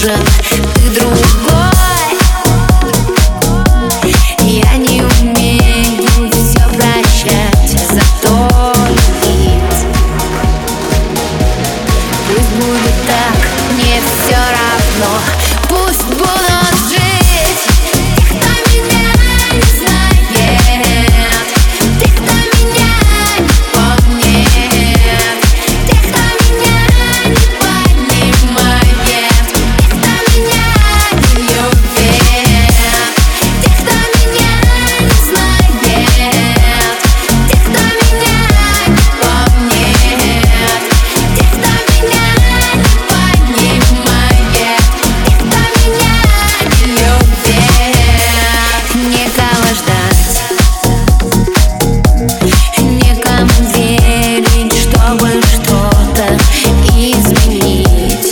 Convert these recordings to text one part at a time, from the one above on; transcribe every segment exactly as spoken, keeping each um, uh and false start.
может, ты другой. Я не умею все прощать, зато любить. Пусть будет так, мне все равно. Пусть будут жить те, кто меня не знает, те, кто меня не помнит, те, кто меня не понимает, те, кто меня не любит, те, кто меня не знает, те, кто меня не помнит, те, кто меня не понимает, те, кто меня не любит. Некого ждать, некому верить, чтобы что-то изменить.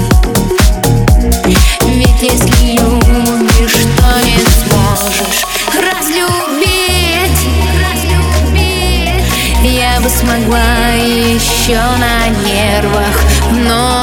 Ведь если любишь, то не сможешь разлюбить, разлюбить. Я бы смогла еще на нервах, но